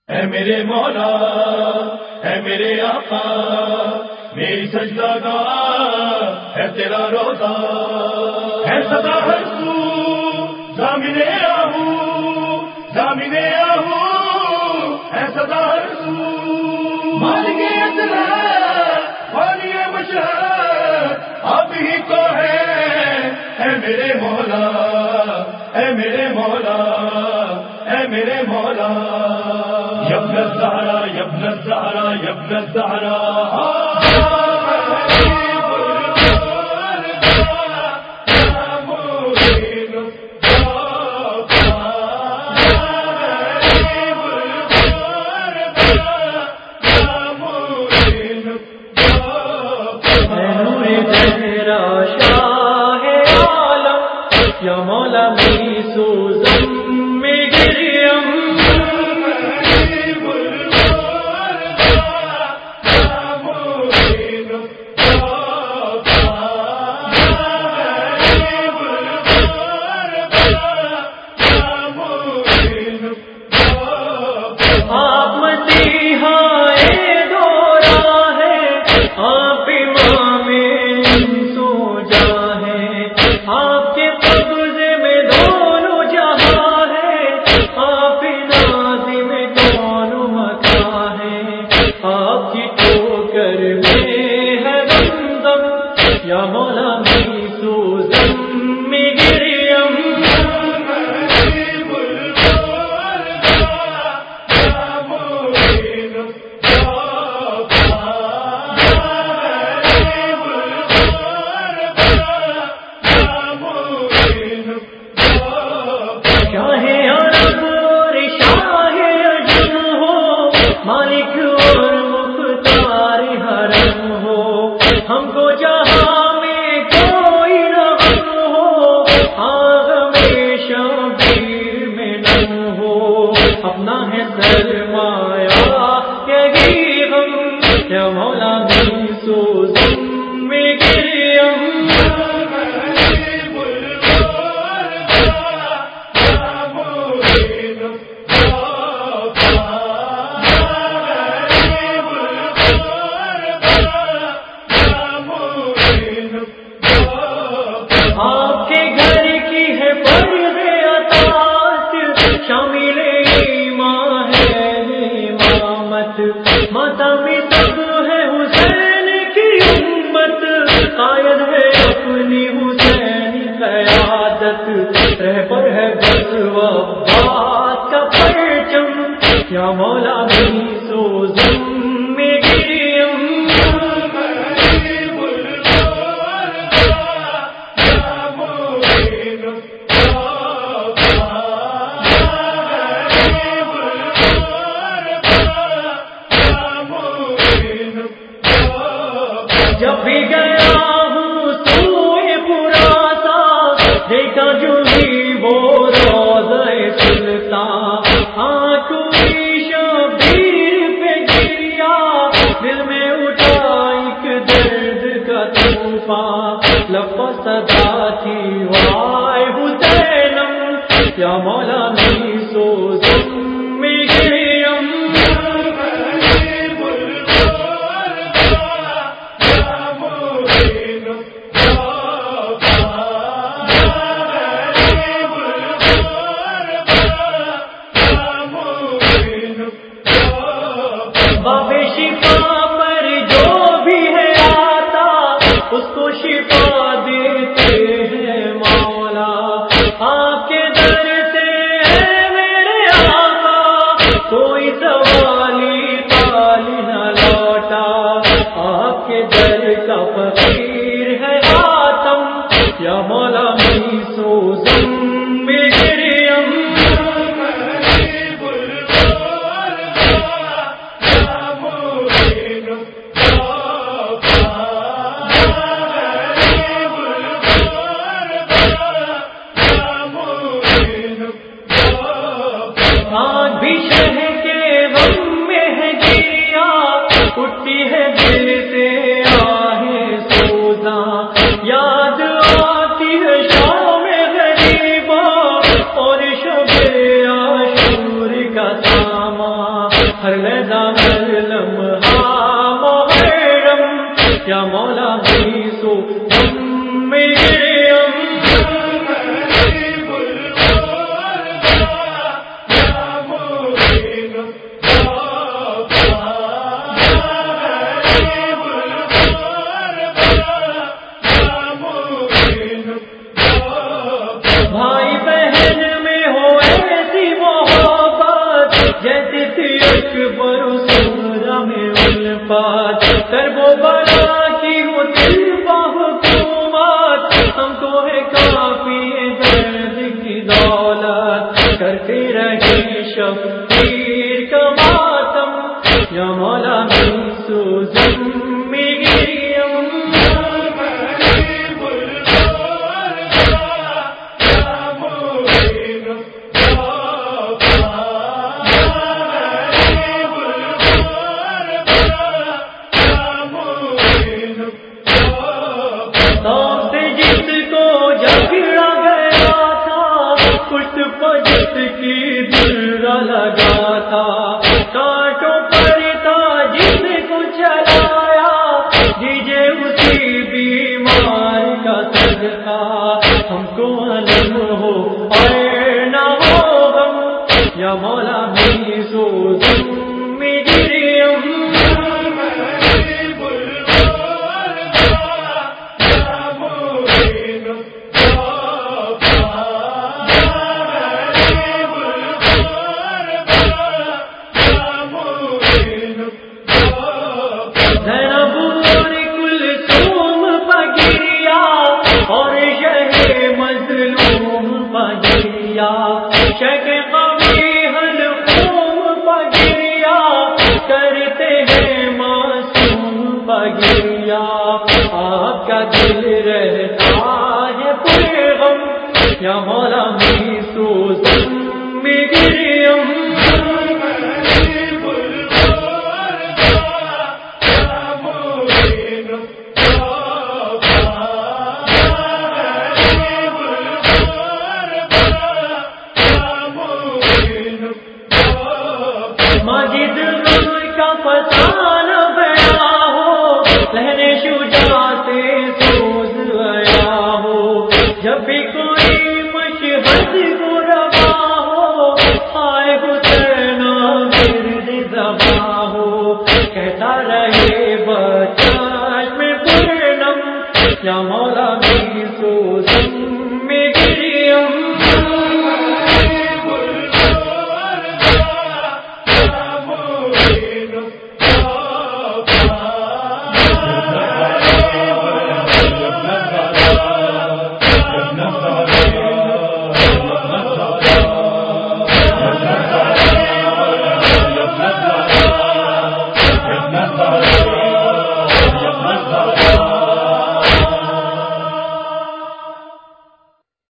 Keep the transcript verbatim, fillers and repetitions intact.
اے میرے مولا اے میرے آقا میری سجدہ گاہ ہے تیرا روزہ ہے صدا ہر سو ضامن آہو ضامن آہو ہے صدا ہر سو مالک اصلح والی مشہد آپ ہی کو ہے اے میرے مولا اے میرے مولا اے میرے مولا یبن الزہرا یبن الزہرا یبن الزہرا یا مولا میری سوزن میں گریم آپ مسیحا دورا ہے آپ امام سو جا ہے آپ کے قبضے میں دونوں جہاں ہے آپ نازی میں دونوں مکان ہے آپ کی ٹھوکر میں ہے زمزم یا مولا میری سوزن میں گریم مالک اور مختار حرم ہو ہم کو جہاں میں کوئی رحم ہو آغم شبیر میں نم ہو اپنا ہے سرمایہ یہی غم یا مولا میری سوزن میں گریم آپ کے گھر کی ہے فرض اطاعت شامل ایمان ہے امامت ماتم سب ہے حسین کی امت قائد ہے اپنی حسین قیادت رہبر ہے بس وفات کا پرچم یا مولا میری سوزن میں گریم جب بھی گیا ہوں سوئے پورا سا دیکھا جو ہی وہ روضہ سلطان آنکھوں کی شبیر پہ گریا دل میں اٹھا ایک درد کا طوفان لفظ صدا تھی وائے حسینم یا مولا میری سوزن میں گریم باب شفا پر جو بھی ہے آتا اس کو شفا دیتے ہیں مولا آپ کے در سے ہے میرے آقا کوئی سوالی تالی نہ لوٹا آپ کے در کا فقیر ہے آتم یا مولا میری سوزن میں گریم ہر لہجہ ہر لمحہ محرم یا مولا بھی سو میرے کر وہ بڑا کی ہو دل بحکومت ہم کو ہے کافی درد کی دولت کرتے رہے شبیر کا ماتم یا مولا بھی سوزن مریم کی دل لگا تھا کانٹوں پر تھا جس کو چلایا دیجیے اسی بیمار کا صدقہ ہم کو علم ہو اور نہ ہو غم یا مولا بھی سوزن مریم شک قوی حلقوم پگریا کرتے ہیں معصوم پگریا آپ کا دل رہ